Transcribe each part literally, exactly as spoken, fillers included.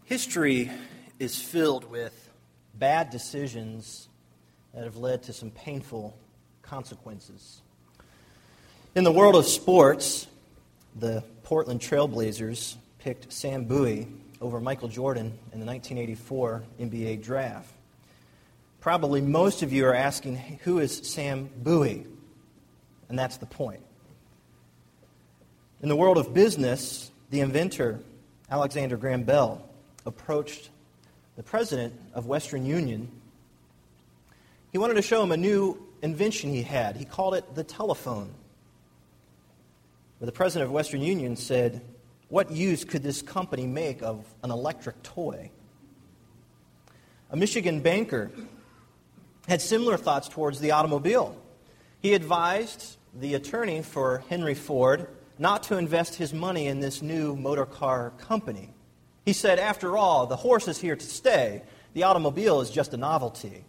History is filled with bad decisions that have led to some painful consequences. In the world of sports, the Portland Trail Blazers picked Sam Bowie over Michael Jordan in the nineteen eighty-four N B A draft. Probably most of you are asking, who is Sam Bowie? And that's the point. In the world of business, the inventor, Alexander Graham Bell, approached the president of Western Union. He wanted to show him a new invention he had. He called it the telephone. But the president of Western Union said, what use could this company make of an electric toy? A Michigan banker had similar thoughts towards the automobile. He advised the attorney for Henry Ford not to invest his money in this new motor car company. He said, after all, the horse is here to stay. The automobile is just a novelty.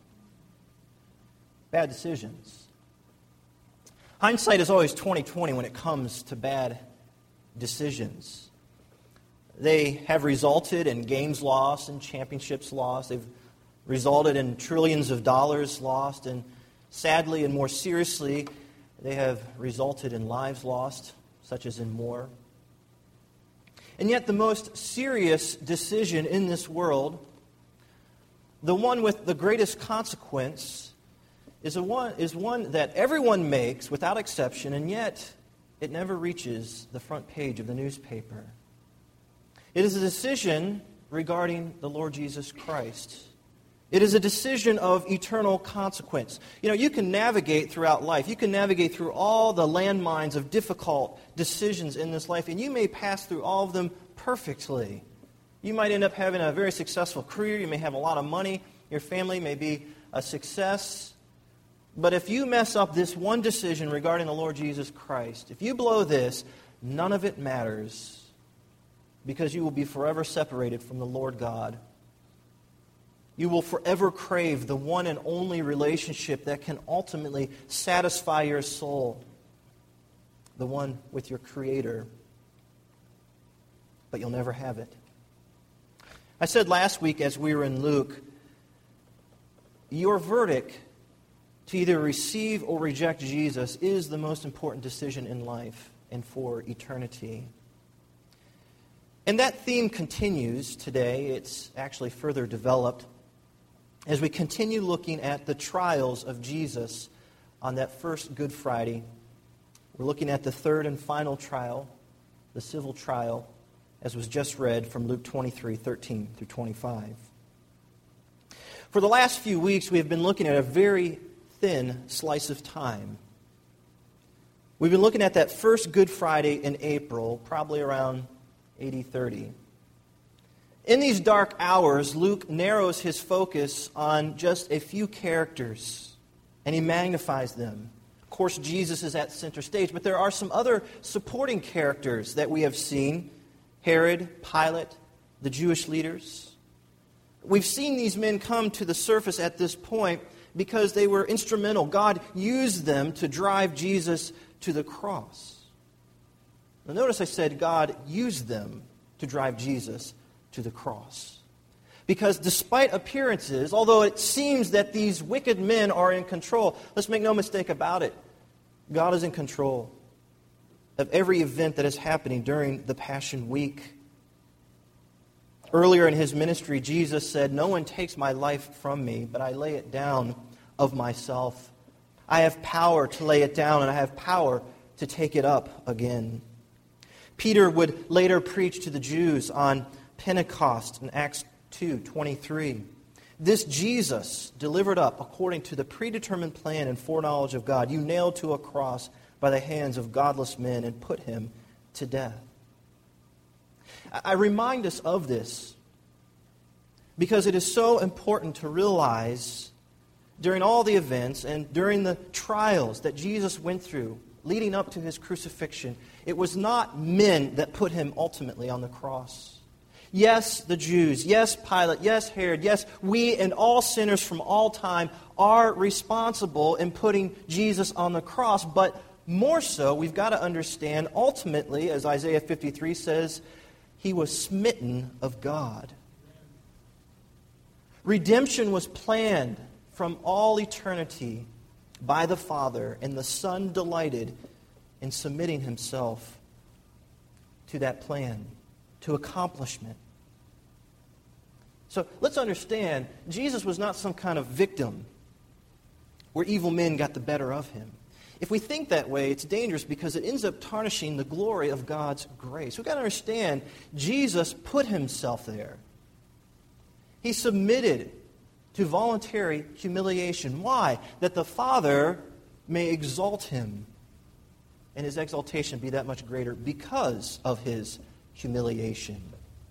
Bad decisions. Hindsight is always twenty twenty when it comes to bad decisions. They have resulted in games lost and championships lost. They've resulted in trillions of dollars lost. And sadly and more seriously, they have resulted in lives lost, such as in war. And yet the most serious decision in this world, the one with the greatest consequence, is, a one, is one that everyone makes without exception, and yet it never reaches the front page of the newspaper. It is a decision regarding the Lord Jesus Christ. It is a decision of eternal consequence. You know, you can navigate throughout life. You can navigate through all the landmines of difficult decisions in this life, and you may pass through all of them perfectly. You might end up having a very successful career. You may have a lot of money. Your family may be a success. But if you mess up this one decision regarding the Lord Jesus Christ, if you blow this, none of it matters, because you will be forever separated from the Lord God. You will forever crave the one and only relationship that can ultimately satisfy your soul, the one with your Creator. But you'll never have it. I said last week as we were in Luke, your verdict to either receive or reject Jesus is the most important decision in life and for eternity. And that theme continues today. It's actually further developed as we continue looking at the trials of Jesus on that first Good Friday. We're looking at the third and final trial, the civil trial, as was just read from Luke twenty-three, thirteen through twenty-five. For the last few weeks, we have been looking at a very thin slice of time. We've been looking at that first Good Friday in April, probably around A D thirty. In these dark hours, Luke narrows his focus on just a few characters, and he magnifies them. Of course, Jesus is at center stage, but there are some other supporting characters that we have seen. Herod, Pilate, the Jewish leaders. We've seen these men come to the surface at this point because they were instrumental. God used them to drive Jesus to the cross. Now, notice I said God used them to drive Jesus to the cross. Because despite appearances, although it seems that these wicked men are in control, let's make no mistake about it, God is in control of every event that is happening during the Passion Week. Earlier in his ministry, Jesus said, "No one takes my life from me, but I lay it down of myself. I have power to lay it down, and I have power to take it up again." Peter would later preach to the Jews on Pentecost in Acts two twenty-three. This Jesus, delivered up according to the predetermined plan and foreknowledge of God, you nailed to a cross by the hands of godless men and put him to death. I remind us of this because it is so important to realize during all the events and during the trials that Jesus went through leading up to his crucifixion, it was not men that put him ultimately on the cross. Yes, the Jews, yes, Pilate, yes, Herod, yes, we and all sinners from all time are responsible in putting Jesus on the cross, but more so, we've got to understand, ultimately, as Isaiah fifty-three says, he was smitten of God. Redemption was planned from all eternity by the Father, and the Son delighted in submitting himself to that plan, to accomplishment. So let's understand, Jesus was not some kind of victim where evil men got the better of him. If we think that way, it's dangerous because it ends up tarnishing the glory of God's grace. We've got to understand, Jesus put himself there. He submitted to voluntary humiliation. Why? That the Father may exalt him, and his exaltation be that much greater because of his humiliation.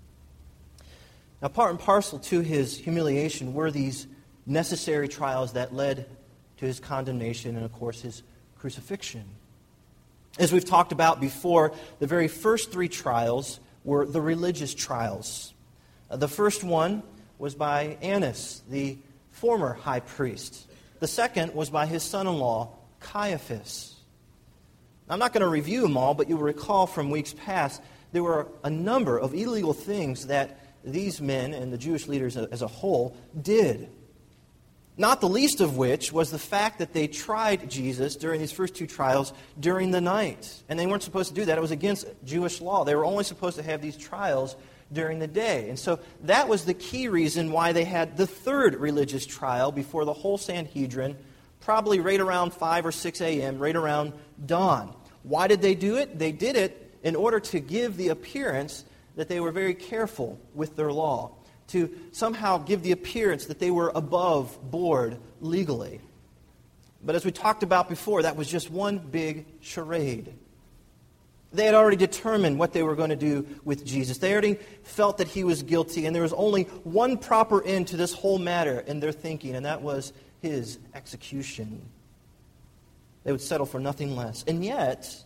Now, part and parcel to his humiliation were these necessary trials that led to his condemnation and, of course, his crucifixion. As we've talked about before, the very first three trials were the religious trials. Uh, the first one was by Annas, the former high priest. The second was by his son-in-law, Caiaphas. I'm not going to review them all, but you'll recall from weeks past, there were a number of illegal things that these men and the Jewish leaders as a whole did. Not the least of which was the fact that they tried Jesus during these first two trials during the night. And they weren't supposed to do that. It was against Jewish law. They were only supposed to have these trials during the day. And so that was the key reason why they had the third religious trial before the whole Sanhedrin, probably right around five or six a.m., right around dawn. Why did they do it? They did it in order to give the appearance that they were very careful with their law, to somehow give the appearance that they were above board legally. But as we talked about before, that was just one big charade. They had already determined what they were going to do with Jesus. They already felt that he was guilty, and there was only one proper end to this whole matter in their thinking, and that was his execution. They would settle for nothing less. And yet,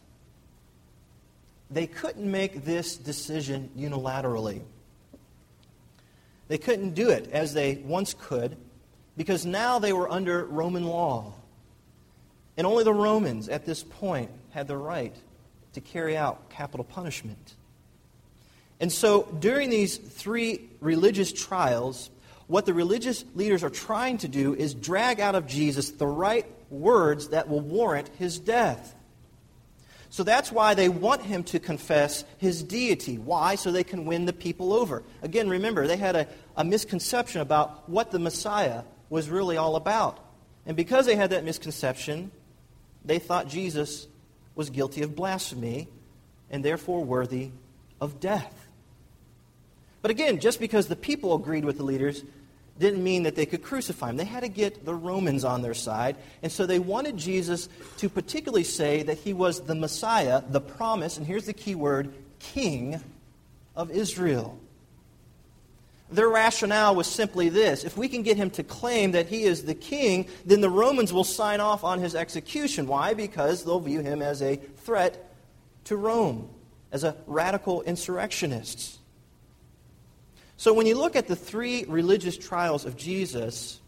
they couldn't make this decision unilaterally. They couldn't do it as they once could, because now they were under Roman law. And only the Romans at this point had the right to carry out capital punishment. And so during these three religious trials, what the religious leaders are trying to do is drag out of Jesus the right words that will warrant his death. So that's why they want him to confess his deity. Why? So they can win the people over. Again, remember, they had a, a misconception about what the Messiah was really all about. And because they had that misconception, they thought Jesus was guilty of blasphemy and therefore worthy of death. But again, just because the people agreed with the leaders didn't mean that they could crucify him. They had to get the Romans on their side. And so they wanted Jesus to particularly say that he was the Messiah, the promised, and here's the key word, King of Israel. Their rationale was simply this: if we can get him to claim that he is the king, then the Romans will sign off on his execution. Why? Because they'll view him as a threat to Rome, as a radical insurrectionist. So when you look at the three religious trials of Jesus,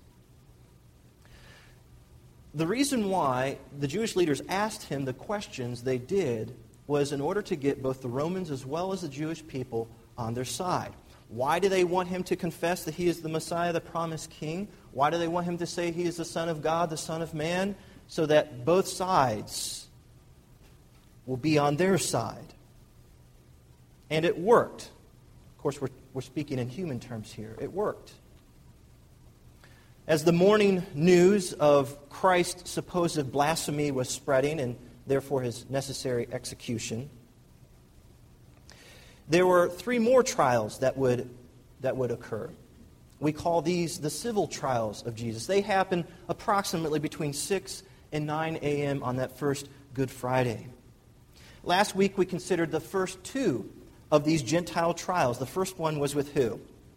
the reason why the Jewish leaders asked him the questions they did was in order to get both the Romans as well as the Jewish people on their side. Why do they want him to confess that he is the Messiah, the promised king? Why do they want him to say he is the Son of God, the Son of Man? So that both sides will be on their side. And it worked. Of course, we're, we're speaking in human terms here. It worked. As the morning news of Christ's supposed blasphemy was spreading, and therefore his necessary execution, there were three more trials that would, that would occur. We call these the civil trials of Jesus. They happen approximately between six and nine a.m. on that first Good Friday. Last week we considered the first two of these Gentile trials. The first one was with who?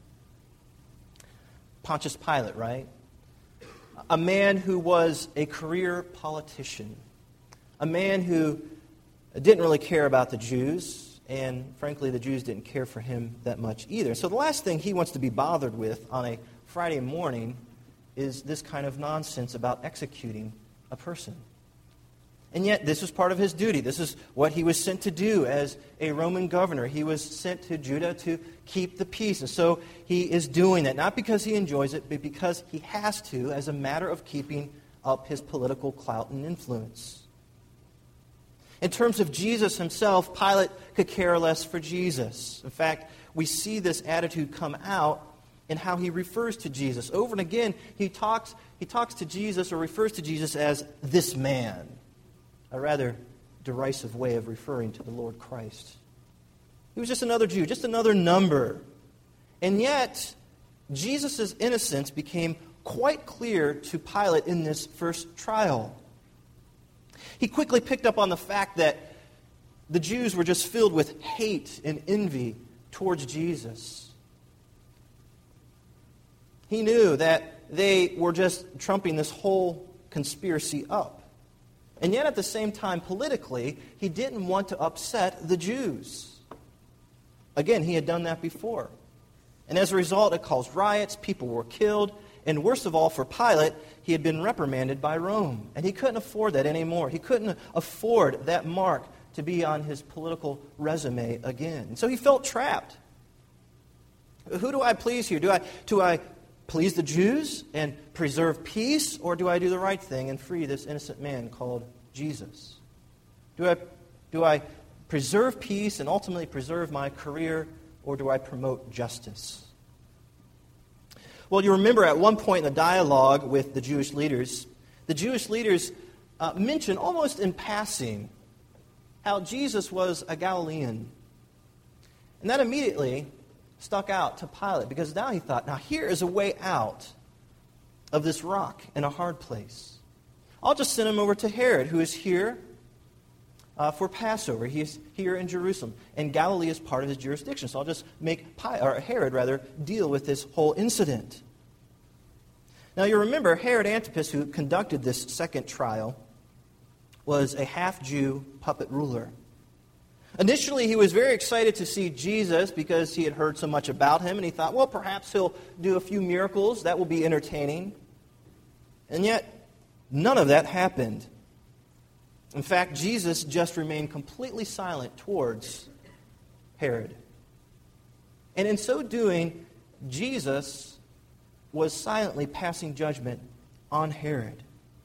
Pontius Pilate, right? A man who was a career politician. A man who didn't really care about the Jews, and frankly, the Jews didn't care for him that much either. So the last thing he wants to be bothered with on a Friday morning is this kind of nonsense about executing a person. And yet, this was part of his duty. This is what he was sent to do as a Roman governor. He was sent to Judah to keep the peace. And so he is doing that, not because he enjoys it, but because he has to as a matter of keeping up his political clout and influence. In terms of Jesus himself, Pilate could care less for Jesus. In fact, we see this attitude come out in how he refers to Jesus. Over and again, he talks, he talks to Jesus or refers to Jesus as this man. A rather derisive way of referring to the Lord Christ. He was just another Jew, just another number. And yet, Jesus' innocence became quite clear to Pilate in this first trial. He quickly picked up on the fact that the Jews were just filled with hate and envy towards Jesus. He knew that they were just trumping this whole conspiracy up. And yet at the same time, politically, he didn't want to upset the Jews. Again, he had done that before. And as a result, it caused riots, people were killed, and worst of all, for Pilate, he had been reprimanded by Rome. And he couldn't afford that anymore. He couldn't afford that mark to be on his political resume again. And so he felt trapped. Who do I please here? Do I, do I please the Jews and preserve peace, or do I do the right thing and free this innocent man called Jesus? Do I, do I preserve peace and ultimately preserve my career, or do I promote justice? Well, you remember at one point in the dialogue with the Jewish leaders, the Jewish leaders uh, mention almost in passing how Jesus was a Galilean. And that immediately stuck out to Pilate, because now he thought, now here is a way out of this rock in a hard place. I'll just send him over to Herod, who is here uh, for Passover. He is here in Jerusalem, and Galilee is part of his jurisdiction. So I'll just make Pi- or Herod rather deal with this whole incident. Now you remember Herod Antipas, who conducted this second trial, was a half-Jew puppet ruler. Initially, he was very excited to see Jesus because he had heard so much about him, and he thought, well, perhaps he'll do a few miracles. That will be entertaining. And yet, none of that happened. In fact, Jesus just remained completely silent towards Herod. And in so doing, Jesus was silently passing judgment on Herod.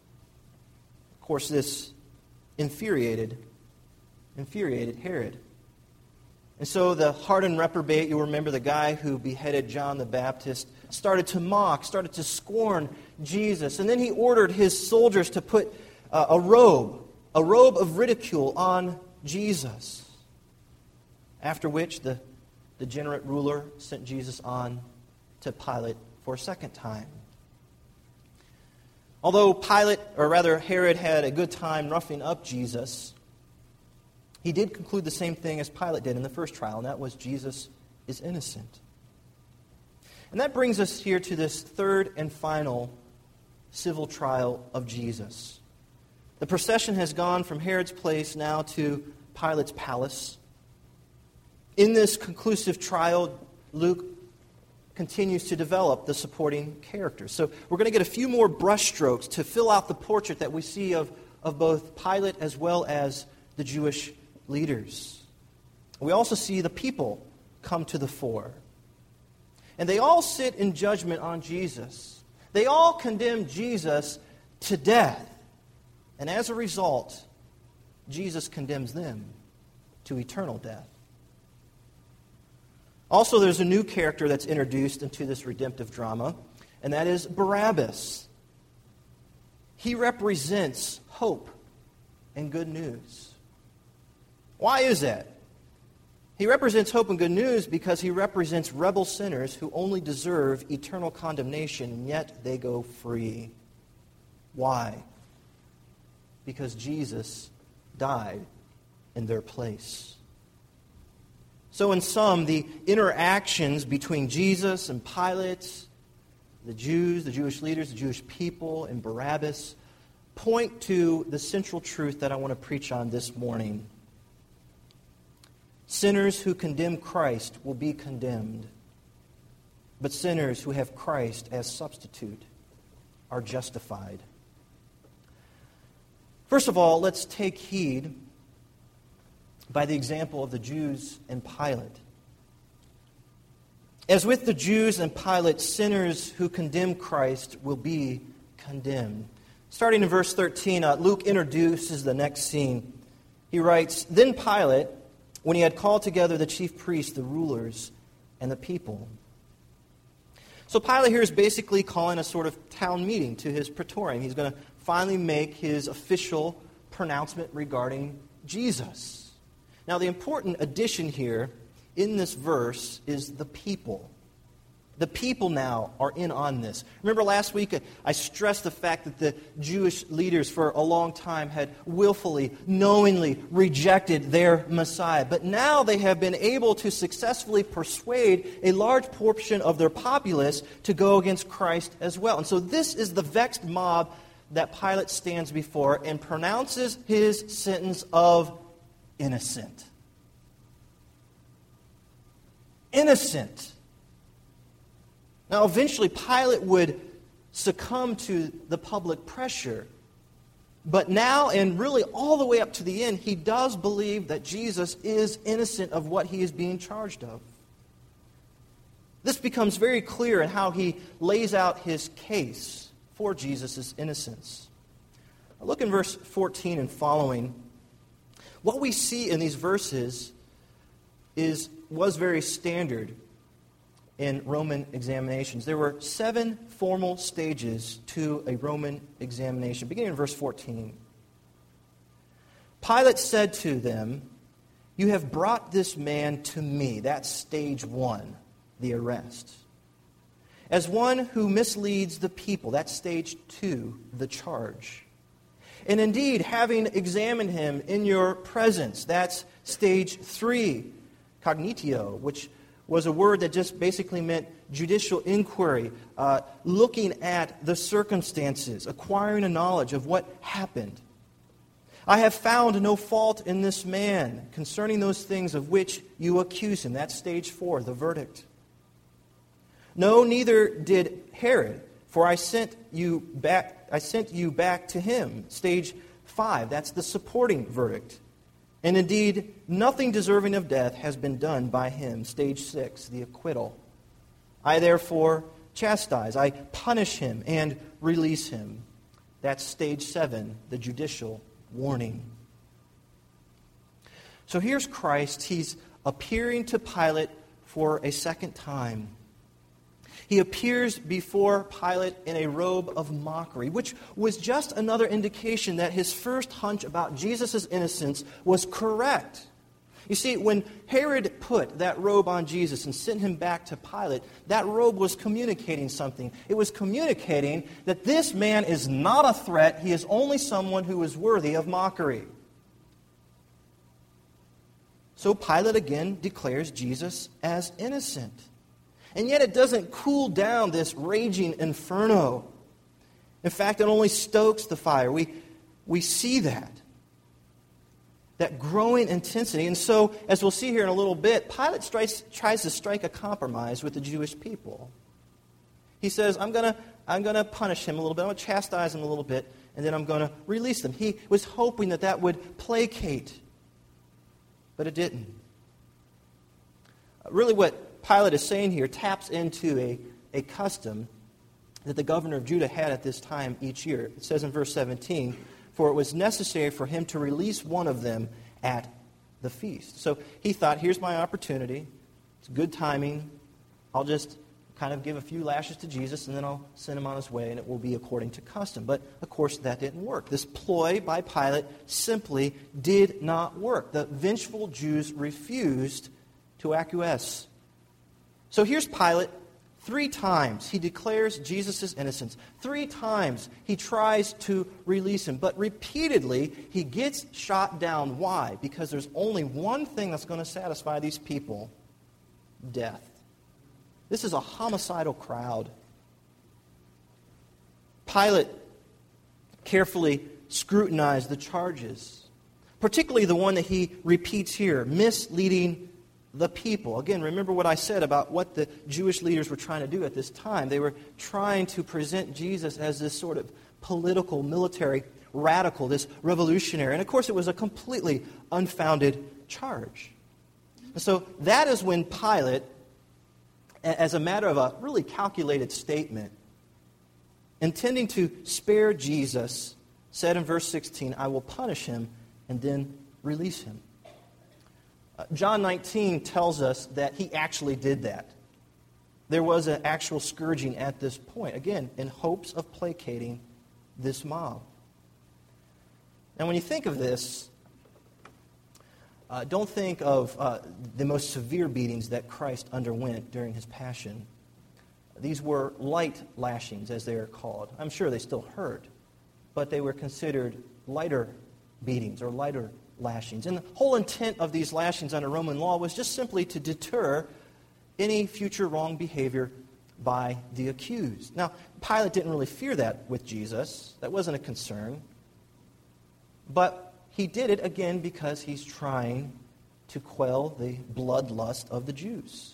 Of course, this infuriated infuriated Herod. And so the hardened reprobate, you'll remember the guy who beheaded John the Baptist, started to mock, started to scorn Jesus. And then he ordered his soldiers to put uh, a robe, a robe of ridicule on Jesus. After which the degenerate ruler sent Jesus on to Pilate for a second time. Although Pilate, or rather Herod, had a good time roughing up Jesus, he did conclude the same thing as Pilate did in the first trial, and that was Jesus is innocent. And that brings us here to this third and final civil trial of Jesus. The procession has gone from Herod's place now to Pilate's palace. In this conclusive trial, Luke continues to develop the supporting characters. So we're going to get a few more brushstrokes to fill out the portrait that we see of, of both Pilate as well as the Jewish leaders. We also see the people come to the fore. And they all sit in judgment on Jesus. They all condemn Jesus to death. And as a result, Jesus condemns them to eternal death. Also, there's a new character that's introduced into this redemptive drama, and that is Barabbas. He represents hope and good news. Why is that? He represents hope and good news because he represents rebel sinners who only deserve eternal condemnation, and yet they go free. Why? Because Jesus died in their place. So in sum, the interactions between Jesus and Pilate, the Jews, the Jewish leaders, the Jewish people, and Barabbas point to the central truth that I want to preach on this morning. Sinners who condemn Christ will be condemned, but sinners who have Christ as substitute are justified. First of all, let's take heed by the example of the Jews and Pilate. As with the Jews and Pilate, sinners who condemn Christ will be condemned. Starting in verse thirteen, uh, Luke introduces the next scene. He writes, "Then Pilate, when he had called together the chief priests, the rulers, and the people." So Pilate here is basically calling a sort of town meeting to his praetorium. He's going to finally make his official pronouncement regarding Jesus. Now, the important addition here in this verse is the people. The people now are in on this. Remember last week I stressed the fact that the Jewish leaders for a long time had willfully, knowingly rejected their Messiah. But now they have been able to successfully persuade a large portion of their populace to go against Christ as well. And so this is the vexed mob that Pilate stands before and pronounces his sentence of innocent. Innocent. Now, eventually, Pilate would succumb to the public pressure. But now, and really all the way up to the end, he does believe that Jesus is innocent of what he is being charged of. This becomes very clear in how he lays out his case for Jesus' innocence. Look in verse fourteen and following. What we see in these verses is was very standard in Roman examinations. There were seven formal stages to a Roman examination, beginning in verse fourteen. Pilate said to them, "You have brought this man to me." That's stage one, the arrest. "As one who misleads the people." That's stage two, the charge. "And indeed, having examined him in your presence." That's stage three, cognitio, which was a word that just basically meant judicial inquiry, uh, looking at the circumstances, acquiring a knowledge of what happened. "I have found no fault in this man concerning those things of which you accuse him." That's stage four, the verdict. "No, neither did Herod, for I sent you back. I sent you back to him." Stage five, that's the supporting verdict. "And indeed, nothing deserving of death has been done by him." Stage six, the acquittal. "I therefore chastise, I punish him and release him." That's stage seven, the judicial warning. So here's Christ. He's appearing to Pilate for a second time. He appears before Pilate in a robe of mockery, which was just another indication that his first hunch about Jesus' innocence was correct. You see, when Herod put that robe on Jesus and sent him back to Pilate, that robe was communicating something. It was communicating that this man is not a threat. He is only someone who is worthy of mockery. So Pilate again declares Jesus as innocent. And yet it doesn't cool down this raging inferno. In fact, it only stokes the fire. We, we see that. That growing intensity. And so, as we'll see here in a little bit, Pilate strikes, tries to strike a compromise with the Jewish people. He says, I'm going to I'm going to punish him a little bit. I'm going to chastise him a little bit. And then I'm going to release them. He was hoping that that would placate. But it didn't. Really what Pilate is saying here taps into a, a custom that the governor of Judah had at this time each year. It says in verse seventeen, "For it was necessary for him to release one of them at the feast." So he thought, here's my opportunity. It's good timing. I'll just kind of give a few lashes to Jesus and then I'll send him on his way and it will be according to custom. But of course that didn't work. This ploy by Pilate simply did not work. The vengeful Jews refused to acquiesce. So here's Pilate. Three times he declares Jesus' innocence. Three times he tries to release him. But repeatedly he gets shot down. Why? Because there's only one thing that's going to satisfy these people. Death. This is a homicidal crowd. Pilate carefully scrutinized the charges. Particularly the one that he repeats here. Misleading the people. Again, remember what I said about what the Jewish leaders were trying to do at this time. They were trying to present Jesus as this sort of political, military radical, this revolutionary. And of course, it was a completely unfounded charge. And so that is when Pilate, as a matter of a really calculated statement, intending to spare Jesus, said in verse sixteen, I will punish him and then release him. Uh, John nineteen tells us that he actually did that. There was an actual scourging at this point, again, in hopes of placating this mob. Now, when you think of this, uh, don't think of uh, the most severe beatings that Christ underwent during his passion. These were light lashings, as they are called. I'm sure they still hurt, but they were considered lighter beatings or lighter lashings. And the whole intent of these lashings under Roman law was just simply to deter any future wrong behavior by the accused. Now, Pilate didn't really fear that with Jesus. That wasn't a concern. But he did it, again, because he's trying to quell the bloodlust of the Jews.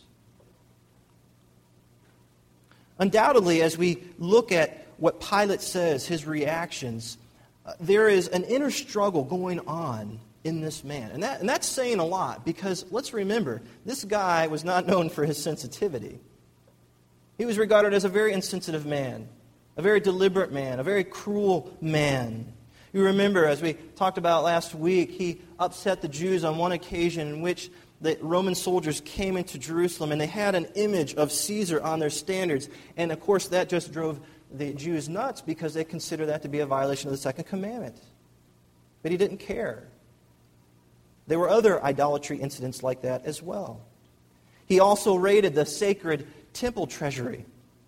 Undoubtedly, as we look at what Pilate says, his reactions, uh, there is an inner struggle going on in this man. And, that, and that's saying a lot, because let's remember, this guy was not known for his sensitivity. He was regarded as a very insensitive man, a very deliberate man, a very cruel man. You remember, as we talked about last week, he upset the Jews on one occasion in which the Roman soldiers came into Jerusalem and they had an image of Caesar on their standards. And of course, that just drove the Jews nuts because they considered that to be a violation of the second commandment. But he didn't care. There were other idolatry incidents like that as well. He also raided the sacred temple treasury.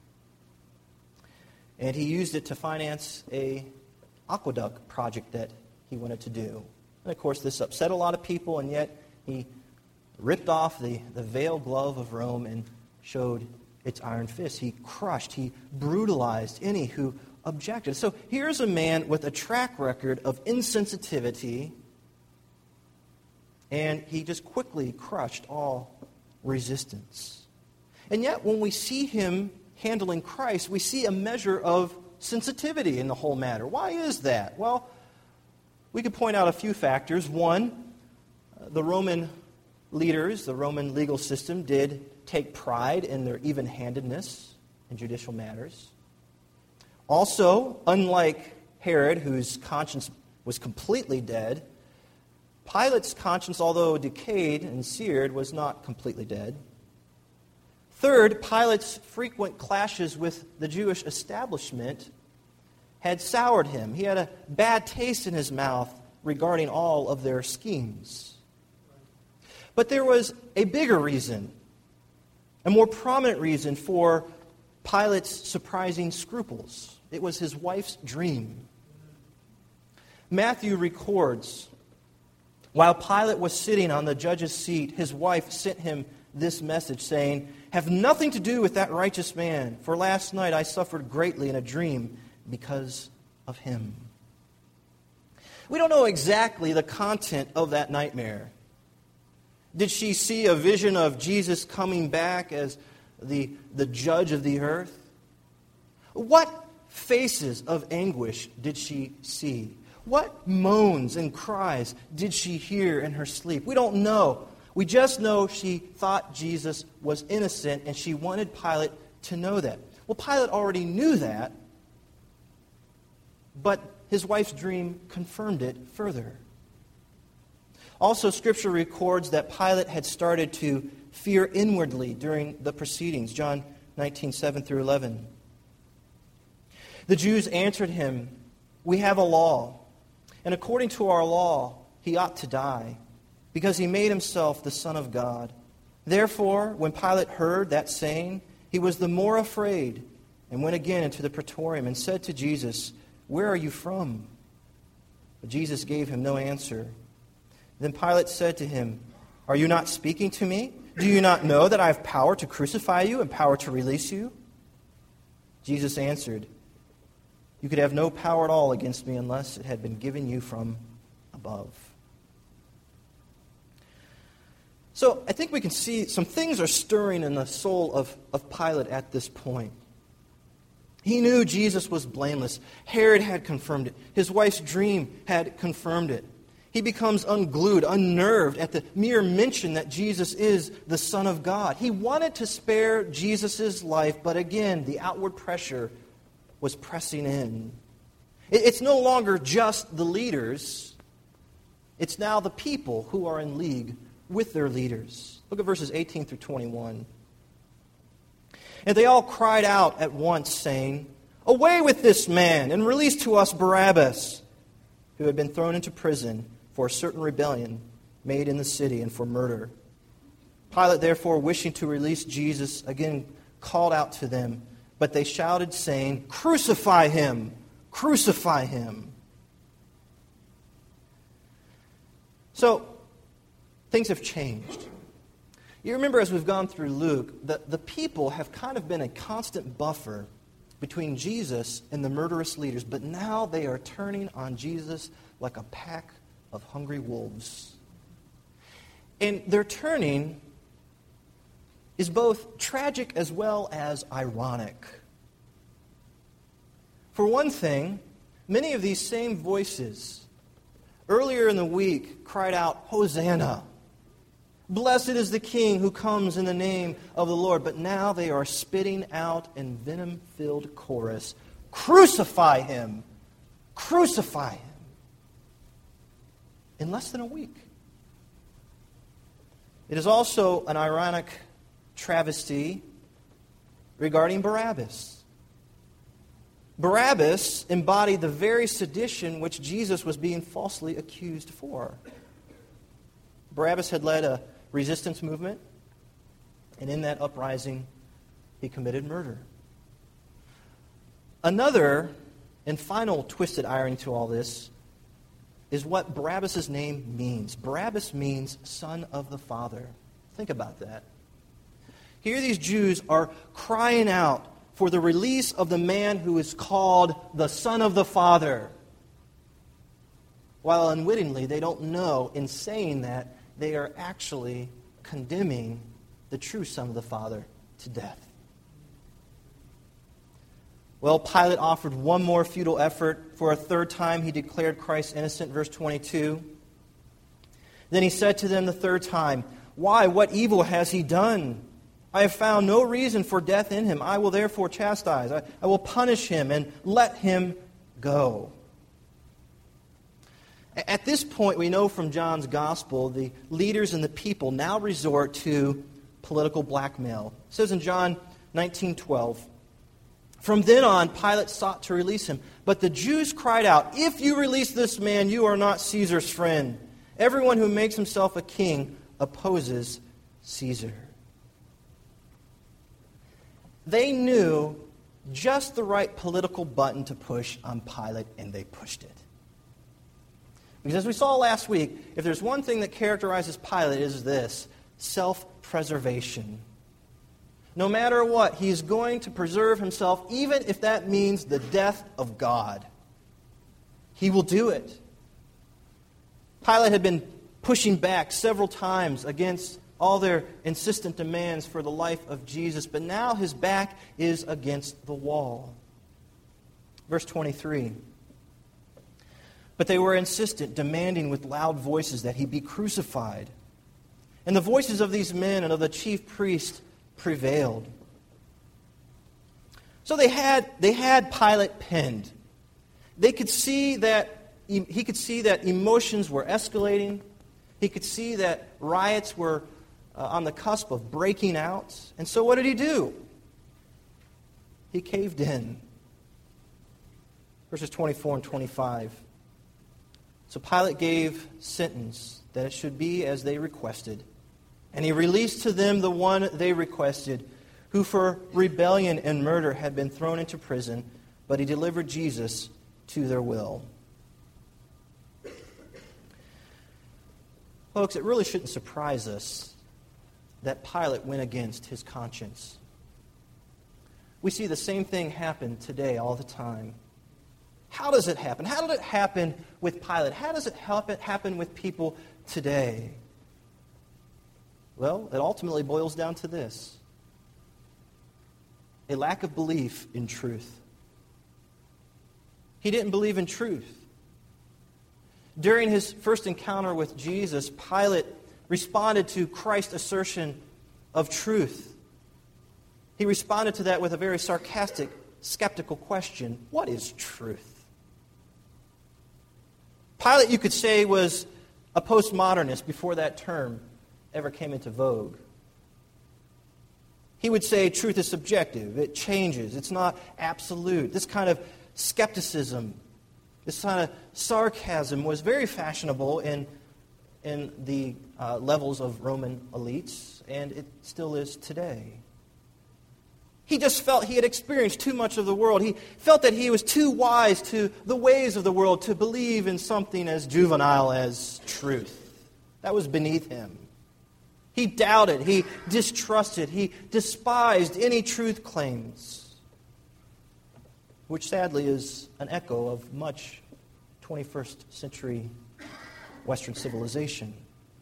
And he used it to finance a aqueduct project that he wanted to do. And of course, this upset a lot of people, and yet he ripped off the, the veiled glove of Rome and showed its iron fist. He crushed, he brutalized any who objected. So here's a man with a track record of insensitivity, and he just quickly crushed all resistance. And yet, when we see him handling Christ, we see a measure of sensitivity in the whole matter. Why is that? Well, we could point out a few factors. One, the Roman leaders, the Roman legal system, did take pride in their even-handedness in judicial matters. Also, unlike Herod, whose conscience was completely dead, Pilate's conscience, although decayed and seared, was not completely dead. Third, Pilate's frequent clashes with the Jewish establishment had soured him. He had a bad taste in his mouth regarding all of their schemes. But there was a bigger reason, a more prominent reason for Pilate's surprising scruples. It was his wife's dream. Matthew records, while Pilate was sitting on the judge's seat, his wife sent him this message saying, "Have nothing to do with that righteous man, for last night I suffered greatly in a dream because of him." We don't know exactly the content of that nightmare. Did she see a vision of Jesus coming back as the, the judge of the earth? What faces of anguish did she see? What moans and cries did she hear in her sleep? We don't know. We just know she thought Jesus was innocent, and she wanted Pilate to know that. Well, Pilate already knew that, but his wife's dream confirmed it further. Also, Scripture records that Pilate had started to fear inwardly during the proceedings, John nineteen, seven through eleven. The Jews answered him, "We have a law, and according to our law, he ought to die, because he made himself the Son of God." Therefore, when Pilate heard that saying, he was the more afraid, and went again into the praetorium and said to Jesus, "Where are you from?" But Jesus gave him no answer. Then Pilate said to him, "Are you not speaking to me? Do you not know that I have power to crucify you and power to release you?" Jesus answered, "You could have no power at all against me unless it had been given you from above." So I think we can see some things are stirring in the soul of, of Pilate at this point. He knew Jesus was blameless. Herod had confirmed it. His wife's dream had confirmed it. He becomes unglued, unnerved at the mere mention that Jesus is the Son of God. He wanted to spare Jesus' life, but again, the outward pressure was pressing in. It's no longer just the leaders. It's now the people who are in league with their leaders. Look at verses eighteen through twenty-one. And they all cried out at once, saying, "Away with this man, and release to us Barabbas," who had been thrown into prison for a certain rebellion made in the city and for murder. Pilate, therefore, wishing to release Jesus, again called out to them, but they shouted, saying, "Crucify him! Crucify him!" So, things have changed. You remember as we've gone through Luke, the, the people have kind of been a constant buffer between Jesus and the murderous leaders, but now they are turning on Jesus like a pack of hungry wolves. And their turning is both tragic as well as ironic. For one thing, many of these same voices earlier in the week cried out, "Hosanna! Blessed is the King who comes in the name of the Lord." But now they are spitting out in venom-filled chorus, "Crucify him! Crucify him!" In less than a week. It is also an ironic travesty regarding Barabbas. Barabbas embodied the very sedition which Jesus was being falsely accused for. Barabbas had led a resistance movement, and in that uprising, he committed murder. Another and final twisted irony to all this is what Barabbas' name means. Barabbas means son of the Father. Think about that. Here these Jews are crying out for the release of the man who is called the Son of the Father, while unwittingly they don't know, in saying that, they are actually condemning the true Son of the Father to death. Well, Pilate offered one more futile effort. For a third time he declared Christ innocent, verse twenty-two. Then he said to them the third time, "Why, what evil has he done? I have found no reason for death in him. I will therefore chastise. I, I will punish him and let him go." At this point, we know from John's Gospel, the leaders and the people now resort to political blackmail. It says in John nineteen twelve, "From then on, Pilate sought to release him. But the Jews cried out, 'If you release this man, you are not Caesar's friend. Everyone who makes himself a king opposes Caesar.'" They knew just the right political button to push on Pilate, and they pushed it. Because as we saw last week, if there's one thing that characterizes Pilate, it is this: self-preservation. No matter what, he's going to preserve himself, even if that means the death of God. He will do it. Pilate had been pushing back several times against all their insistent demands for the life of Jesus, but now his back is against the wall. Verse twenty-three. "But they were insistent, demanding with loud voices that he be crucified. And the voices of these men and of the chief priests prevailed." So they had they had Pilate pinned. They could see that he could see that emotions were escalating. He could see that riots were uh, on the cusp of breaking out. And so what did he do? He caved in. Verses twenty-four and twenty-five. "So Pilate gave sentence that it should be as they requested. And he released to them the one they requested, who for rebellion and murder had been thrown into prison, but he delivered Jesus to their will." Folks, it really shouldn't surprise us that Pilate went against his conscience. We see the same thing happen today all the time. How does it happen? How did it happen with Pilate? How does it happen with people today? Well, it ultimately boils down to this: a lack of belief in truth. He didn't believe in truth. During his first encounter with Jesus, Pilate responded to Christ's assertion of truth. He responded to that with a very sarcastic, skeptical question: what is truth? Pilate, you could say, was a postmodernist before that term ever came into vogue. He would say truth is subjective, it changes, it's not absolute. This kind of skepticism, this kind of sarcasm was very fashionable in, in the uh, levels of Roman elites, and it still is today. He just felt he had experienced too much of the world. He felt that he was too wise to the ways of the world to believe in something as juvenile as truth. That was beneath him. He doubted, he distrusted, he despised any truth claims, which sadly is an echo of much twenty-first century Western civilization.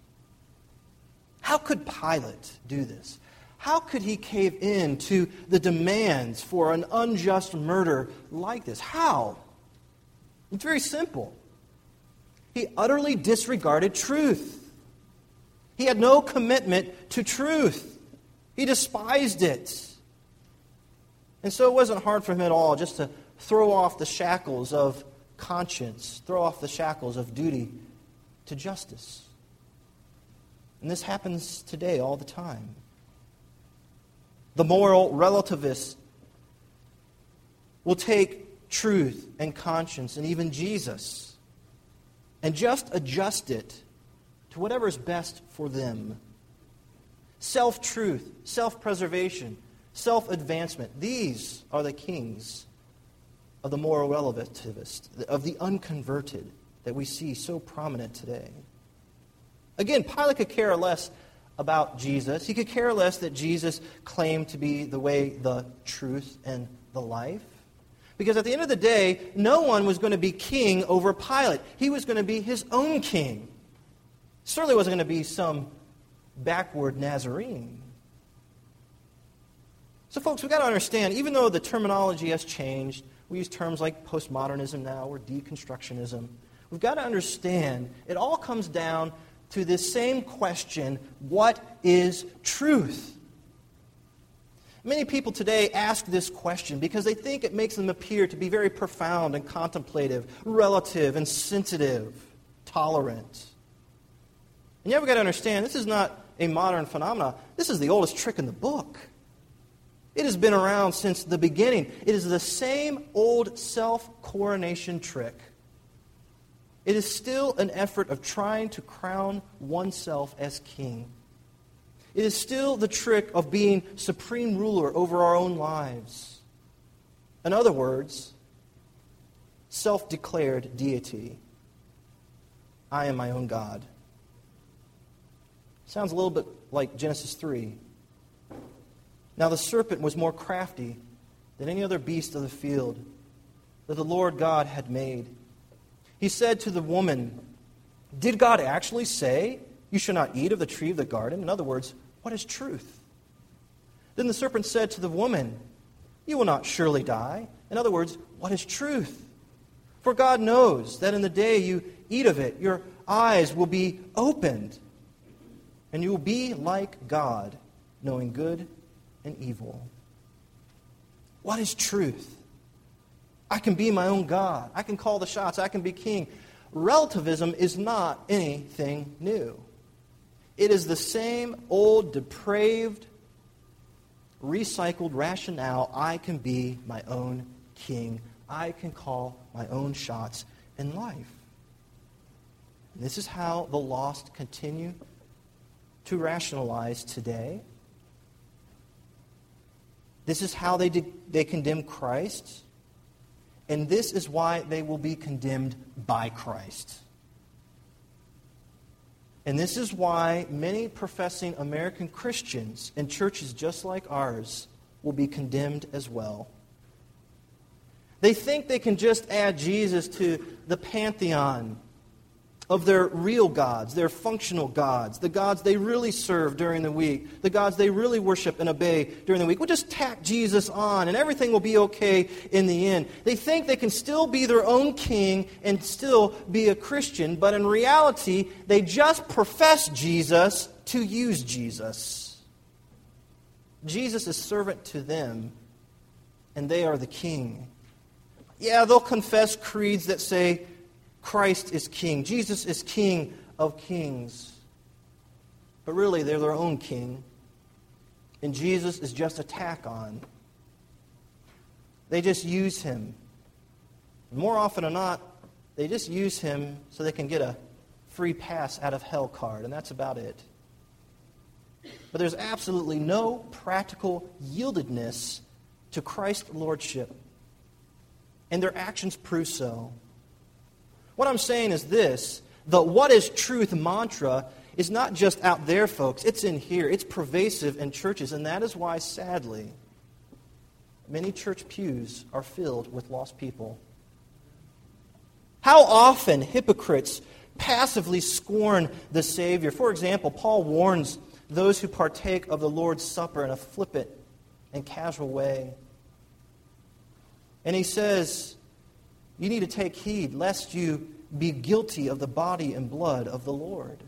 How could Pilate do this? How could he cave in to the demands for an unjust murder like this? How? It's very simple. He utterly disregarded truth. He had no commitment to truth. He despised it. And so it wasn't hard for him at all just to throw off the shackles of conscience, throw off the shackles of duty to justice. And this happens today all the time. The moral relativist will take truth and conscience and even Jesus and just adjust it to whatever is best for them. Self-truth, self-preservation, self-advancement, these are the kings of the moral relativist, of the unconverted that we see so prominent today. Again, Pilate could care less about Jesus. He could care less that Jesus claimed to be the way, the truth, and the life. Because at the end of the day, no one was going to be king over Pilate. He was going to be his own king. Certainly wasn't going to be some backward Nazarene. So folks, we've got to understand, even though the terminology has changed, we use terms like postmodernism now or deconstructionism, we've got to understand it all comes down to this same question: what is truth? Many people today ask this question because they think it makes them appear to be very profound and contemplative, relative and sensitive, tolerant. And yet we've got to understand, this is not a modern phenomenon. This is the oldest trick in the book. It has been around since the beginning. It is the same old self-coronation trick. It is still an effort of trying to crown oneself as king. It is still the trick of being supreme ruler over our own lives. In other words, self-declared deity. I am my own God. Sounds a little bit like Genesis three. Now the serpent was more crafty than any other beast of the field that the Lord God had made. He said to the woman, "Did God actually say, 'You shall not eat of the tree of the garden'?" In other words, what is truth? Then the serpent said to the woman, "You will not surely die." In other words, what is truth? For God knows that in the day you eat of it, your eyes will be opened, and you will be like God, knowing good and evil. What is truth? I can be my own God. I can call the shots. I can be king. Relativism is not anything new. It is the same old, depraved, recycled rationale. I can be my own king. I can call my own shots in life. And this is how the lost continue to rationalize today. This is how they, de- they condemn Christ. And this is why they will be condemned by Christ. And this is why many professing American Christians in churches just like ours will be condemned as well. They think they can just add Jesus to the pantheon of their real gods, their functional gods, the gods they really serve during the week, the gods they really worship and obey during the week. We'll just tack Jesus on and everything will be okay in the end. They think they can still be their own king and still be a Christian, but in reality, they just profess Jesus to use Jesus. Jesus is servant to them, and they are the king. Yeah, they'll confess creeds that say, Christ is king. Jesus is king of kings. But really, they're their own king. And Jesus is just a tack on. They just use him. More often than not, they just use him so they can get a free pass out of hell card. And that's about it. But there's absolutely no practical yieldedness to Christ's lordship. And their actions prove so. What I'm saying is this: the what is truth mantra is not just out there, folks. It's in here. It's pervasive in churches. And that is why, sadly, many church pews are filled with lost people. How often hypocrites passively scorn the Savior. For example, Paul warns those who partake of the Lord's Supper in a flippant and casual way. And he says, you need to take heed lest you be guilty of the body and blood of the Lord.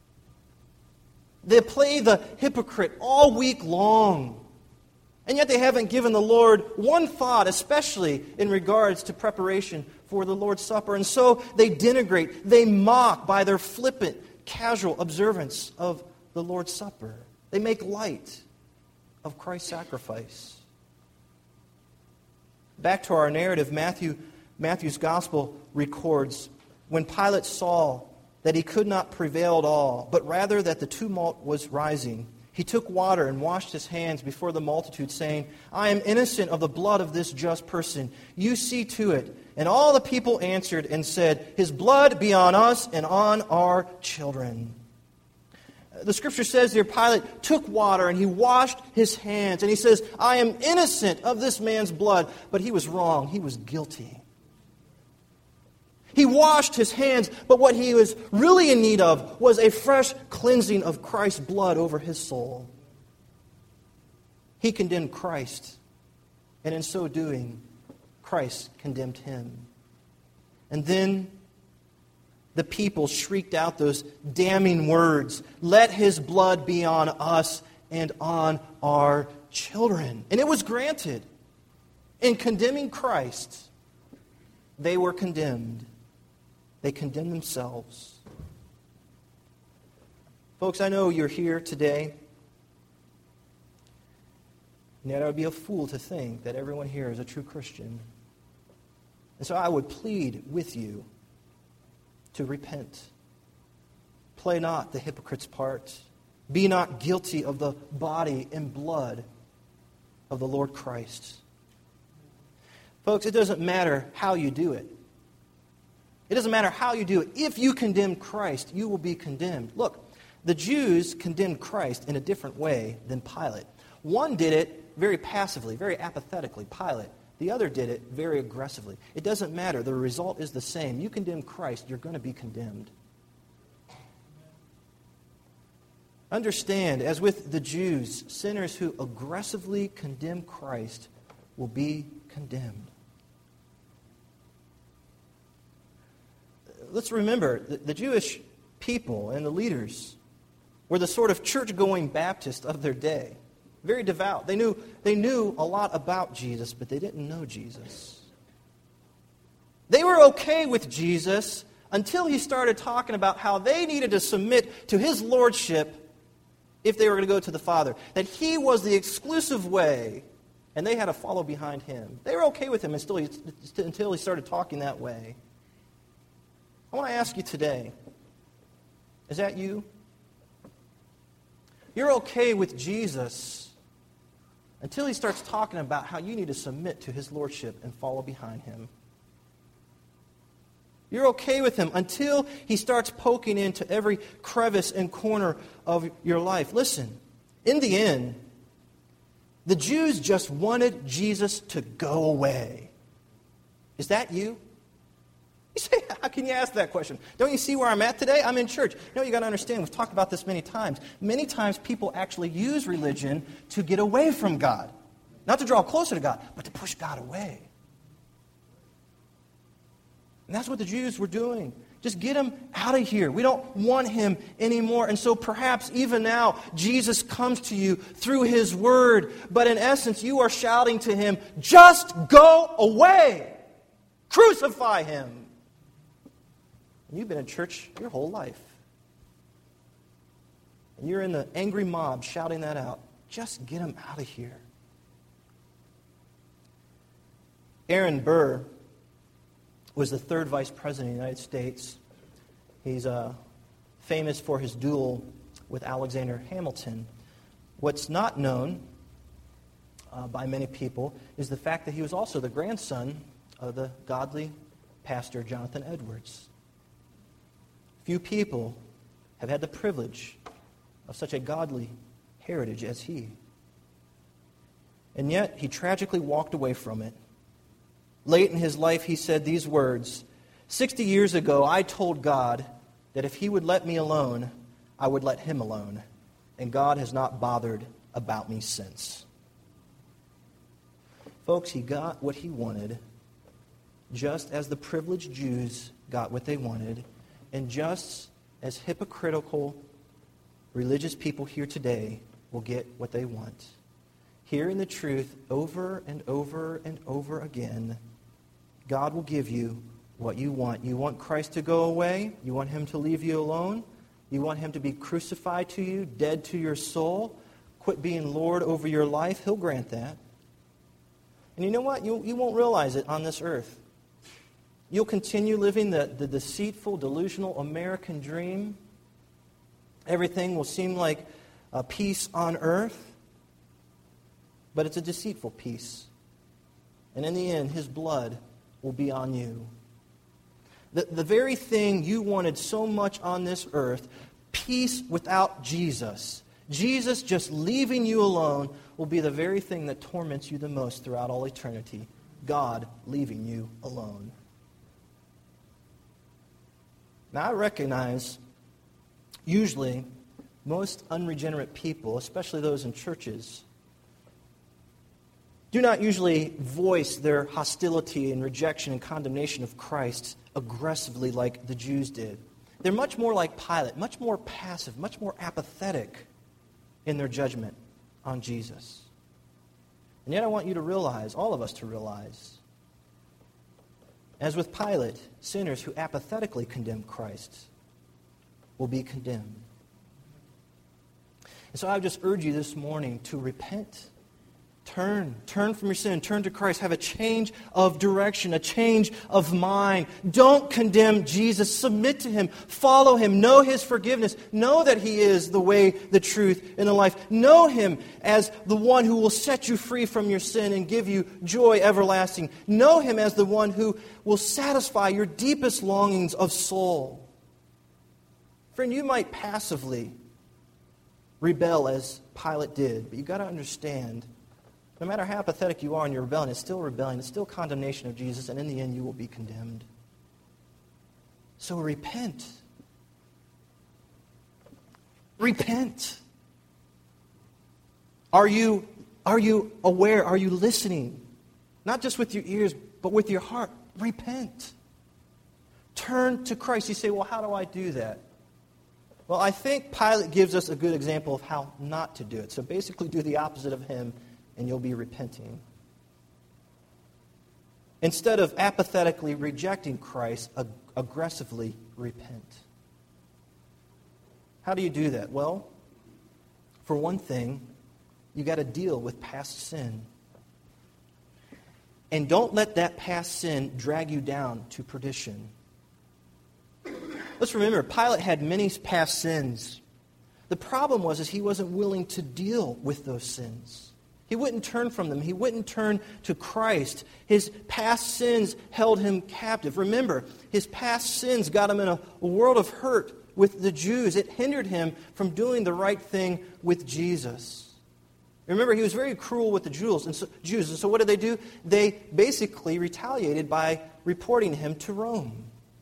They play the hypocrite all week long, and yet they haven't given the Lord one thought, especially in regards to preparation for the Lord's Supper. And so they denigrate, they mock by their flippant, casual observance of the Lord's Supper. They make light of Christ's sacrifice. Back to our narrative, Matthew, Matthew's gospel records, when Pilate saw that he could not prevail at all, but rather that the tumult was rising, he took water and washed his hands before the multitude, saying, I am innocent of the blood of this just person. You see to it. And all the people answered and said, his blood be on us and on our children. The scripture says here, Pilate took water and he washed his hands. And he says, I am innocent of this man's blood. But he was wrong. He was guilty. He washed his hands, but what he was really in need of was a fresh cleansing of Christ's blood over his soul. He condemned Christ, and in so doing, Christ condemned him. And then the people shrieked out those damning words, let his blood be on us and on our children. And it was granted. In condemning Christ, they were condemned. They condemn themselves. Folks, I know you're here today, and yet I would be a fool to think that everyone here is a true Christian. And so I would plead with you to repent. Play not the hypocrite's part. Be not guilty of the body and blood of the Lord Christ. Folks, it doesn't matter how you do it. It doesn't matter how you do it. If you condemn Christ, you will be condemned. Look, the Jews condemned Christ in a different way than Pilate. One did it very passively, very apathetically, Pilate. The other did it very aggressively. It doesn't matter. The result is the same. You condemn Christ, you're going to be condemned. Understand, as with the Jews, sinners who aggressively condemn Christ will be condemned. Let's remember, the, the Jewish people and the leaders were the sort of church-going Baptists of their day. Very devout. They knew, they knew a lot about Jesus, but they didn't know Jesus. They were okay with Jesus until he started talking about how they needed to submit to his lordship if they were going to go to the Father. That he was the exclusive way, and they had to follow behind him. They were okay with him until he, until he started talking that way. I want to ask you today, is that you? You're okay with Jesus until he starts talking about how you need to submit to his lordship and follow behind him. You're okay with him until he starts poking into every crevice and corner of your life. Listen, in the end, the Jews just wanted Jesus to go away. Is that you? You say, how can you ask that question? Don't you see where I'm at today? I'm in church. No, you got to understand, we've talked about this many times. Many times people actually use religion to get away from God. Not to draw closer to God, but to push God away. And that's what the Jews were doing. Just get him out of here. We don't want him anymore. And so perhaps even now, Jesus comes to you through his word. But in essence, you are shouting to him, just go away. Crucify him. And you've been in church your whole life. And you're in the angry mob shouting that out. Just get him out of here. Aaron Burr was the third vice president of the United States. He's uh, famous for his duel with Alexander Hamilton. What's not known uh, by many people is the fact that he was also the grandson of the godly pastor Jonathan Edwards. Few people have had the privilege of such a godly heritage as he. And yet, he tragically walked away from it. Late in his life, he said these words, sixty years ago, I told God that if he would let me alone, I would let him alone. And God has not bothered about me since. Folks, he got what he wanted, just as the privileged Jews got what they wanted, and just as hypocritical religious people here today will get what they want. Hearing the truth over and over and over again, God will give you what you want. You want Christ to go away? You want him to leave you alone? You want him to be crucified to you, dead to your soul? Quit being Lord over your life? He'll grant that. And you know what? You, you won't realize it on this earth. You'll continue living the, the deceitful, delusional American dream. Everything will seem like a peace on earth, but it's a deceitful peace. And in the end, his blood will be on you. The, the very thing you wanted so much on this earth, peace without Jesus, Jesus just leaving you alone, will be the very thing that torments you the most throughout all eternity. God leaving you alone. Now I recognize, usually, most unregenerate people, especially those in churches, do not usually voice their hostility and rejection and condemnation of Christ aggressively like the Jews did. They're much more like Pilate, much more passive, much more apathetic in their judgment on Jesus. And yet I want you to realize, all of us to realize, as with Pilate, sinners who apathetically condemn Christ will be condemned. And so I would just urge you this morning to repent. Turn. Turn from your sin. Turn to Christ. Have a change of direction, a change of mind. Don't condemn Jesus. Submit to him. Follow him. Know his forgiveness. Know that he is the way, the truth, and the life. Know him as the one who will set you free from your sin and give you joy everlasting. Know him as the one who will satisfy your deepest longings of soul. Friend, you might passively rebel as Pilate did, but you've got to understand, no matter how apathetic you are in your rebellion, it's still rebellion, it's still condemnation of Jesus, and in the end you will be condemned. So repent. Repent. Are you, are you aware? Are you listening? Not just with your ears, but with your heart. Repent. Turn to Christ. You say, well, how do I do that? Well, I think Pilate gives us a good example of how not to do it. So basically do the opposite of him, and you'll be repenting. Instead of apathetically rejecting Christ, ag- aggressively repent. How do you do that? Well, for one thing, you got to deal with past sin. And don't let that past sin drag you down to perdition. Let's remember, Pilate had many past sins. The problem was is he wasn't willing to deal with those sins. He wouldn't turn from them. He wouldn't turn to Christ. His past sins held him captive. Remember, his past sins got him in a, a world of hurt with the Jews. It hindered him from doing the right thing with Jesus. Remember, he was very cruel with the Jews. And so, Jews. And so what did they do? They basically retaliated by reporting him to Rome.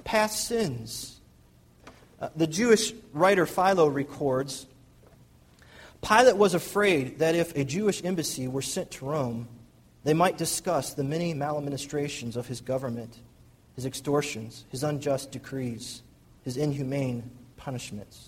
past sins. Uh, the Jewish writer Philo records, Pilate was afraid that if a Jewish embassy were sent to Rome, they might discuss the many maladministrations of his government, his extortions, his unjust decrees, his inhumane punishments.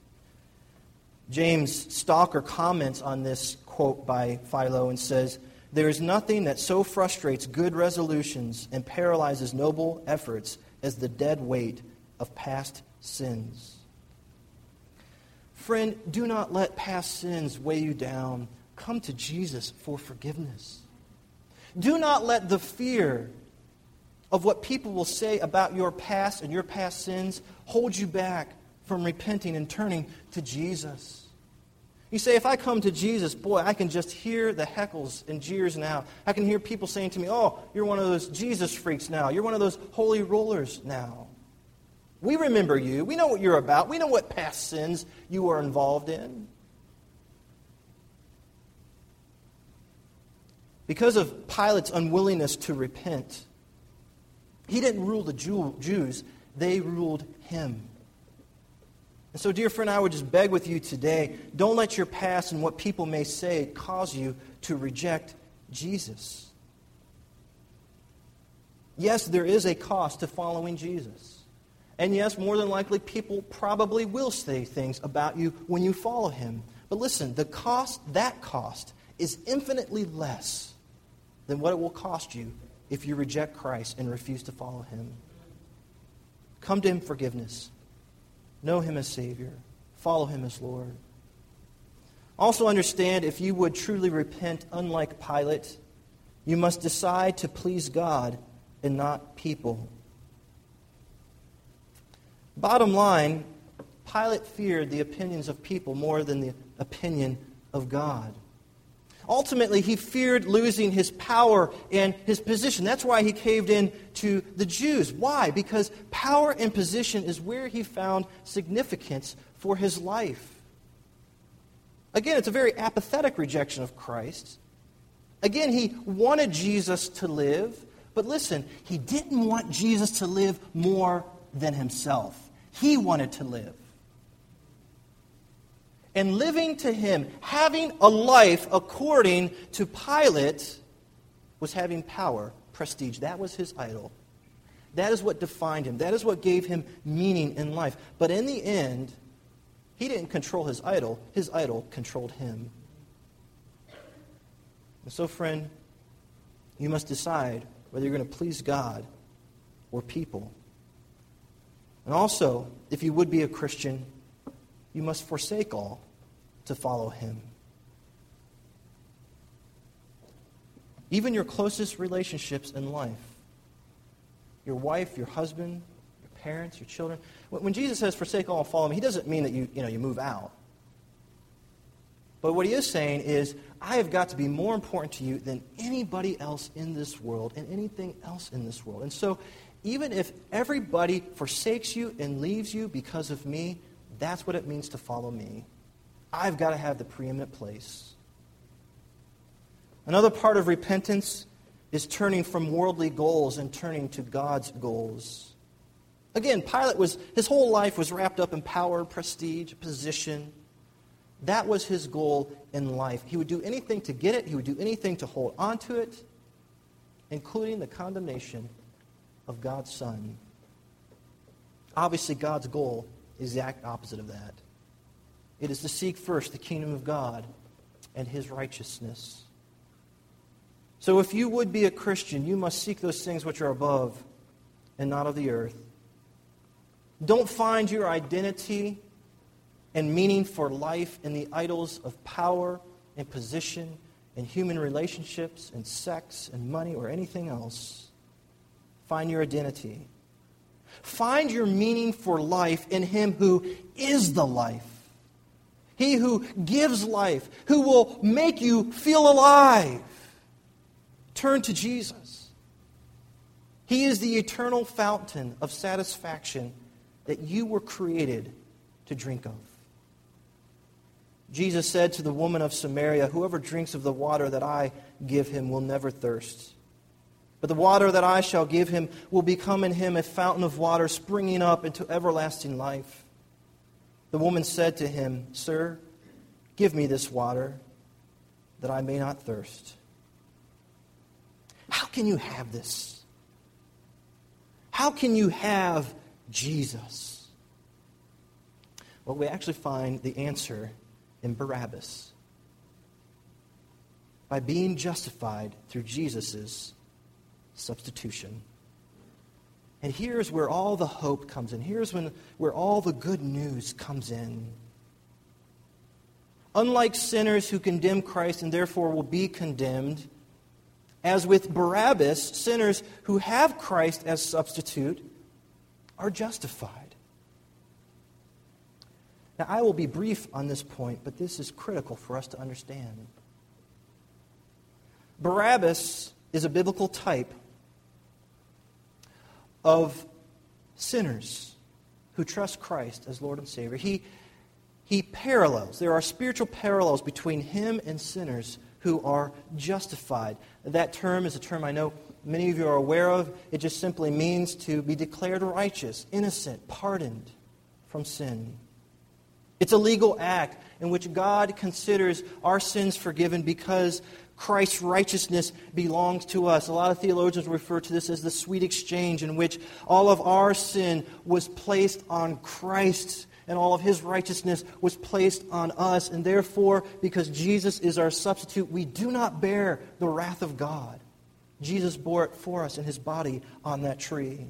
James Stalker comments on this quote by Philo and says, "There is nothing that so frustrates good resolutions and paralyzes noble efforts as the dead weight of past sins." Friend, do not let past sins weigh you down. Come to Jesus for forgiveness. Do not let the fear of what people will say about your past and your past sins hold you back from repenting and turning to Jesus. You say, if I come to Jesus, boy, I can just hear the heckles and jeers now. I can hear people saying to me, oh, you're one of those Jesus freaks now. You're one of those holy rollers now. We remember you. We know what you're about. We know what past sins you are involved in. Because of Pilate's unwillingness to repent, he didn't rule the Jew- Jews. They ruled him. And so, dear friend, I would just beg with you today, don't let your past and what people may say cause you to reject Jesus. Yes, there is a cost to following Jesus. And yes, more than likely, people probably will say things about you when you follow him. But listen, the cost, that cost, is infinitely less than what it will cost you if you reject Christ and refuse to follow him. Come to him for forgiveness. Know him as Savior. Follow him as Lord. Also understand, if you would truly repent, unlike Pilate, you must decide to please God and not people. Bottom line, Pilate feared the opinions of people more than the opinion of God. Ultimately, he feared losing his power and his position. That's why he caved in to the Jews. Why? Because power and position is where he found significance for his life. Again, it's a very apathetic rejection of Christ. Again, he wanted Jesus to live, but listen, he didn't want Jesus to live more than himself. He wanted to live. And living to him, having a life according to Pilate, was having power, prestige. That was his idol. That is what defined him. That is what gave him meaning in life. But in the end, he didn't control his idol. His idol controlled him. And so, friend, you must decide whether you're going to please God or people. And also, if you would be a Christian, you must forsake all to follow him. Even your closest relationships in life, your wife, your husband, your parents, your children. When Jesus says forsake all and follow me, he doesn't mean that you, you know, you move out. But what he is saying is, I have got to be more important to you than anybody else in this world and anything else in this world. And so, even if everybody forsakes you and leaves you because of me, that's what it means to follow me. I've got to have the preeminent place. Another part of repentance is turning from worldly goals and turning to God's goals. Again, Pilate was, his whole life was wrapped up in power, prestige, position. That was his goal in life. He would do anything to get it. He would do anything to hold on to it, including the condemnation of God's Son. Obviously, God's goal is the exact opposite of that. It is to seek first the kingdom of God and his righteousness. So if you would be a Christian, you must seek those things which are above and not of the earth. Don't find your identity and meaning for life in the idols of power and position and human relationships and sex and money or anything else. Find your identity. Find your meaning for life in him who is the life. He who gives life, who will make you feel alive. Turn to Jesus. He is the eternal fountain of satisfaction that you were created to drink of. Jesus said to the woman of Samaria, whoever drinks of the water that I give him will never thirst. But the water that I shall give him will become in him a fountain of water springing up into everlasting life." The woman said to him, "Sir, give me this water, that I may not thirst." How can you have this? How can you have Jesus? Well, we actually find the answer in Barabbas. By being justified through Jesus' substitution. And here's where all the hope comes in. Here's when, where all the good news comes in. Unlike sinners who condemn Christ and therefore will be condemned, as with Barabbas, sinners who have Christ as substitute are justified. Now, I will be brief on this point, but this is critical for us to understand. Barabbas is a biblical type of sinners who trust Christ as Lord and Savior. He, he parallels, there are spiritual parallels between him and sinners who are justified. That term is a term I know many of you are aware of. It just simply means to be declared righteous, innocent, pardoned from sin. It's a legal act in which God considers our sins forgiven because Christ's righteousness belongs to us. A lot of theologians refer to this as the sweet exchange, in which all of our sin was placed on Christ and all of his righteousness was placed on us. And therefore, because Jesus is our substitute, we do not bear the wrath of God. Jesus bore it for us in his body on that tree.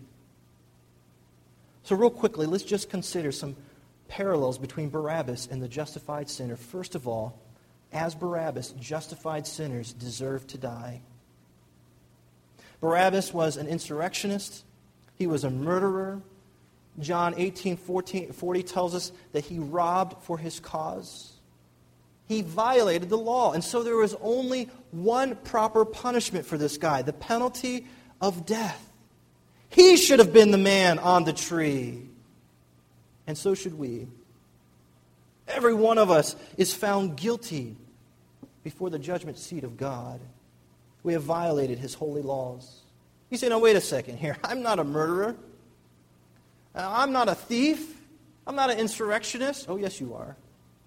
So real quickly, let's just consider some parallels between Barabbas and the justified sinner. First of all, as Barabbas, justified sinners deserve to die. Barabbas was an insurrectionist. He was a murderer. John eighteen forty tells us that he robbed for his cause. He violated the law. And so there was only one proper punishment for this guy, the penalty of death. He should have been the man on the tree. And so should we. Every one of us is found guilty before the judgment seat of God. We have violated his holy laws. You say, "No, wait a second here. I'm not a murderer. I'm not a thief. I'm not an insurrectionist." Oh, yes, you are.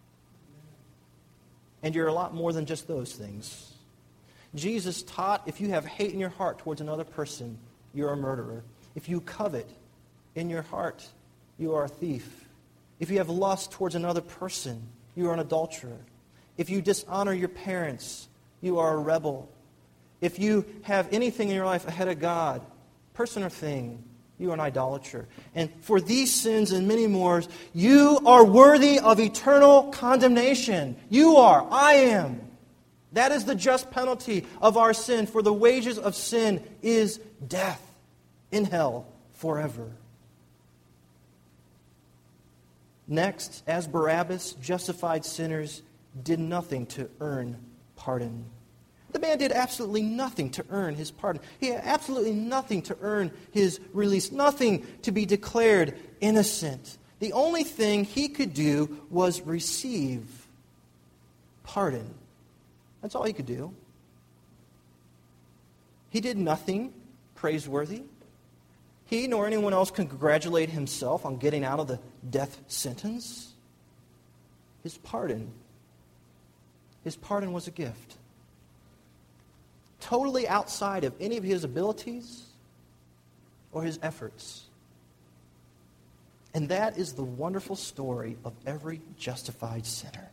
And you're a lot more than just those things. Jesus taught if you have hate in your heart towards another person, you're a murderer. If you covet in your heart, you are a thief. If you have lust towards another person, you are an adulterer. If you dishonor your parents, you are a rebel. If you have anything in your life ahead of God, person or thing, you are an idolater. And for these sins and many more, you are worthy of eternal condemnation. You are. I am. That is the just penalty of our sin. For the wages of sin is death in hell forever. Next, as Barabbas, justified sinners did nothing to earn pardon. The man did absolutely nothing to earn his pardon. He had absolutely nothing to earn his release, nothing to be declared innocent. The only thing he could do was receive pardon. That's all he could do. He did nothing praiseworthy. He nor anyone else can congratulate himself on getting out of the death sentence. His pardon, his pardon was a gift. Totally outside of any of his abilities or his efforts. And that is the wonderful story of every justified sinner.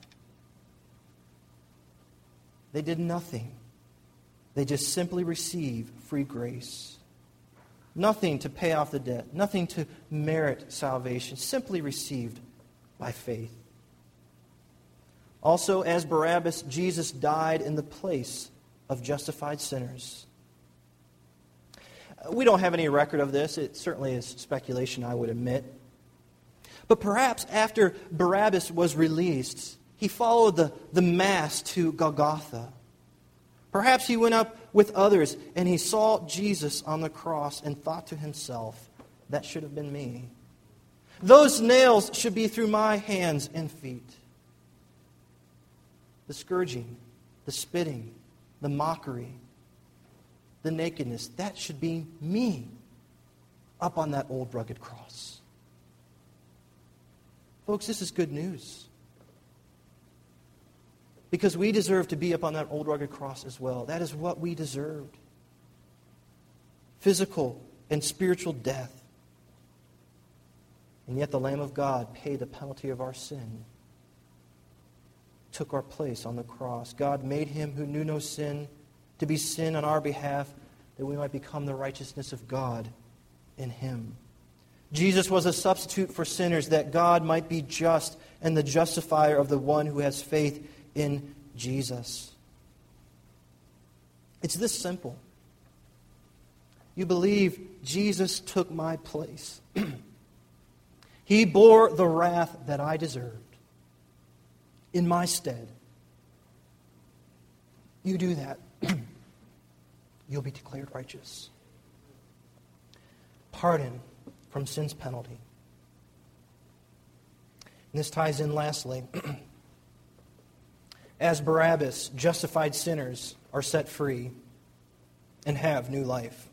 They did nothing. They just simply received free grace. Nothing to pay off the debt. Nothing to merit salvation. Simply received by faith. Also, as Barabbas, Jesus died in the place of justified sinners. We don't have any record of this. It certainly is speculation, I would admit. But perhaps after Barabbas was released, he followed the, the mass to Golgotha. Perhaps he went up with others and he saw Jesus on the cross and thought to himself, that should have been me. Those nails should be through my hands and feet. The scourging, the spitting, the mockery. the nakedness, that should be me up on that old rugged cross. Folks, this is good news. Because we deserve to be up on that old rugged cross as well. That is what we deserved. Physical and spiritual death. And yet the Lamb of God paid the penalty of our sin. Took our place on the cross. God made him who knew no sin to be sin on our behalf, that we might become the righteousness of God in him. Jesus was a substitute for sinners, that God might be just and the justifier of the one who has faith in Jesus. It's this simple. You believe Jesus took my place. He bore the wrath that I deserved in my stead. You do that, you'll be declared righteous. Pardon from sin's penalty. And this ties in lastly. As Barabbas, justified sinners are set free and have new life.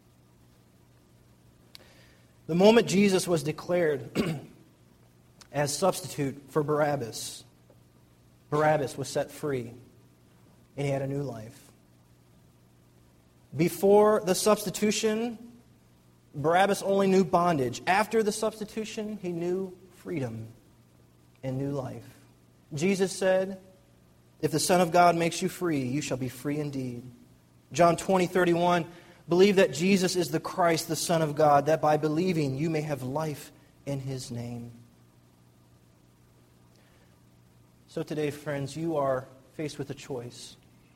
The moment Jesus was declared as substitute for Barabbas, Barabbas was set free and he had a new life. Before the substitution, Barabbas only knew bondage. After the substitution, he knew freedom and new life. Jesus said, "If the Son of God makes you free, you shall be free indeed." John twenty, thirty-one, believe that Jesus is the Christ, the Son of God, that by believing you may have life in his name. So today, friends, you are faced with a choice.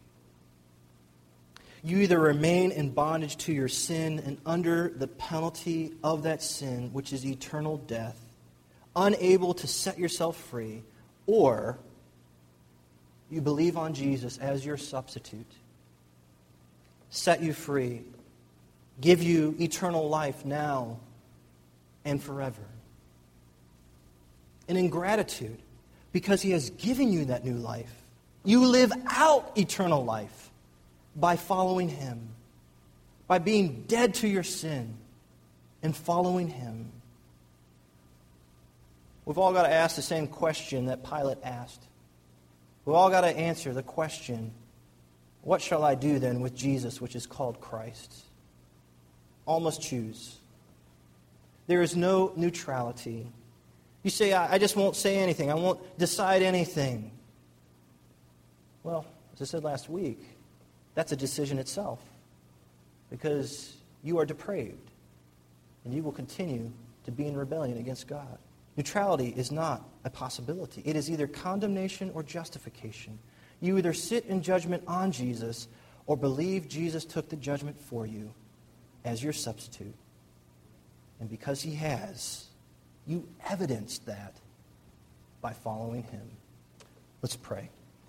You either remain in bondage to your sin and under the penalty of that sin, which is eternal death, unable to set yourself free, or you believe on Jesus as your substitute, set you free, give you eternal life now and forever. And in gratitude, because he has given you that new life, you live out eternal life by following him, by being dead to your sin and following him. We've all got to ask the same question that Pilate asked. We've all got to answer the question, what shall I do then with Jesus, which is called Christ? All must choose. There is no neutrality. You say, I, I just won't say anything. I won't decide anything. Well, as I said last week, that's a decision itself. Because you are depraved. And you will continue to be in rebellion against God. Neutrality is not a possibility. It is either condemnation or justification. You either sit in judgment on Jesus or believe Jesus took the judgment for you as your substitute. And because he has, you evidenced that by following him. Let's pray.